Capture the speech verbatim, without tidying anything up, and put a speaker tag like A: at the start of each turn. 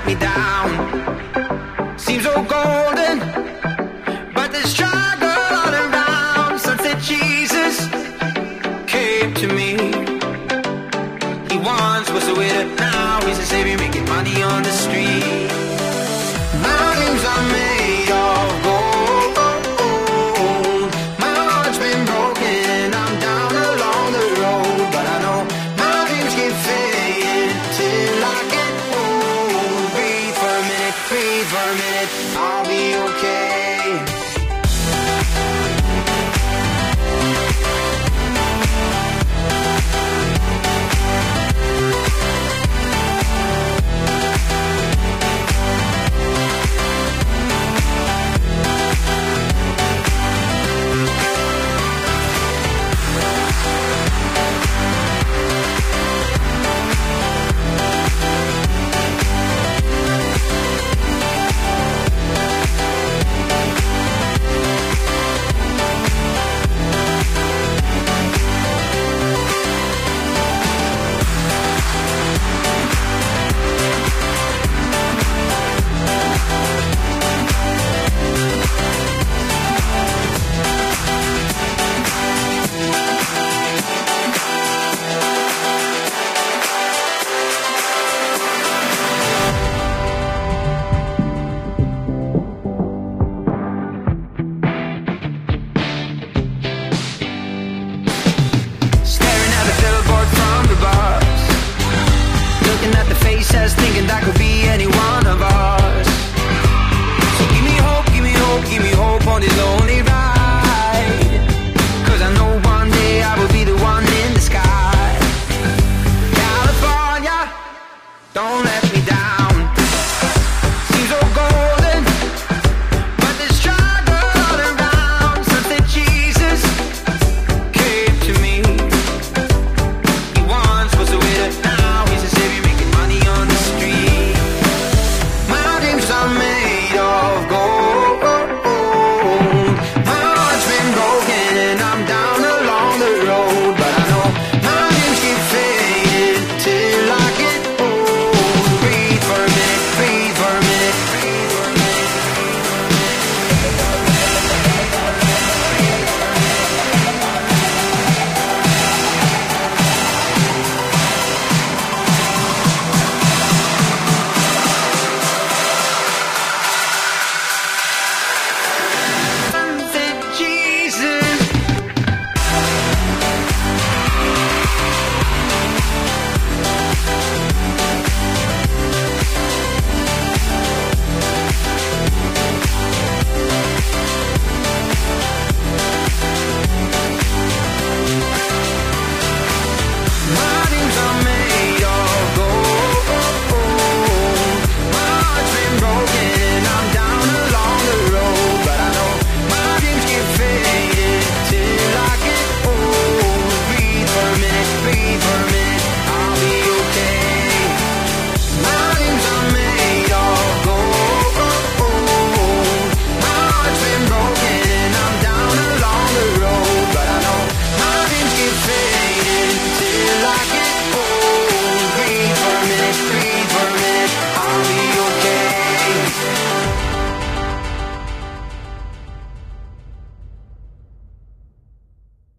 A: me down. Seems so golden, but there's struggle all around. Sunset Jesus came to me. He once was a widow, now he's a savior, making money on the street. My dreams are made of gold. My heart's been broken, I'm down along the road, but I know my dreams can fade till I get home. Breathe for a minute, breathe for a minute, I'll be okay.